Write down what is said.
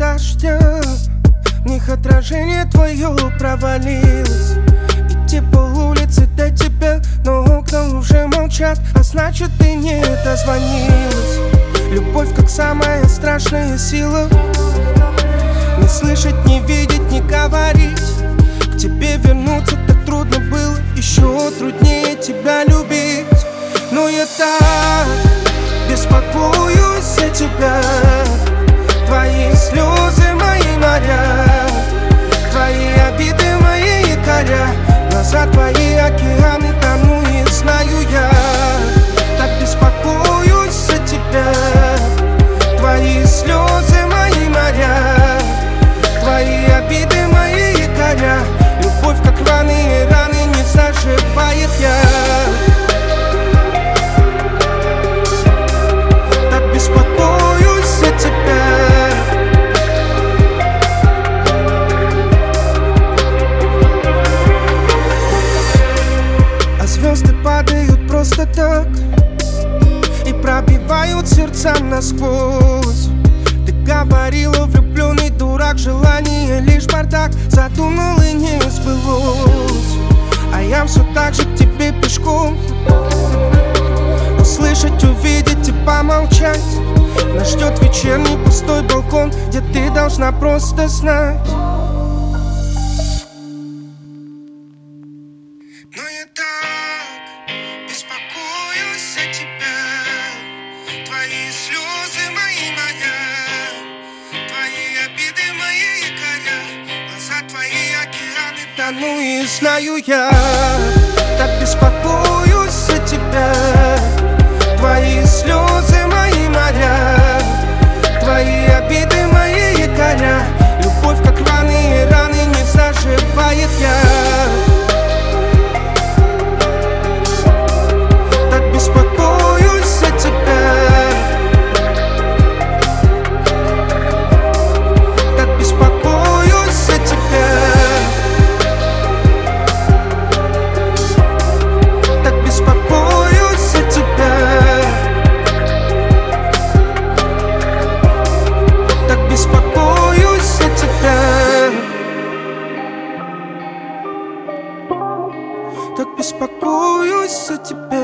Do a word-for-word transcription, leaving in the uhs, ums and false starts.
дождя, в них отражение твое провалилось. Идти по улице до тебя, но окна уже молчат, а значит ты не дозвонилась. Любовь как самая страшная сила, не слышать, не видеть, не говорить. К тебе вернуться так трудно было, еще труднее тебя любить. Но я так беспокоюсь за тебя. Твои слезы, мои моря, твои обиды, мои якоря. Глаза твои океаны, тону и знаю я. Так беспокоюсь за тебя. Твои слезы, мои моря, твои обиды, мои якоря. Любовь как раны, и раны не заживает я. Так беспокоюсь за тебя. А звезды падают просто так и пробивают сердца насквозь. Ты говорила, влюбленный дурак, желание лишь бардак. Задумал и не сбылось, а я все так же к тебе пешком. Услышать, увидеть и помолчать. Нас ждет вечерний пустой балкон, где ты должна просто знать. Но я так беспокоюсь за тебя. Твои слезы, мои моря, твои обиды, мои якоря. Глаза твои океаны, тону и знаю я. Так беспокоюсь за тебя. Твои слезы, мои моря, твои обиды, мои якоря. Любовь как раны, и раны не заживает я. Так беспокоюсь за тебя. Так беспокоюсь за тебя. Так беспокоюсь за тебя. Так беспокоюсь за тебя. Так беспокоюсь за тебя.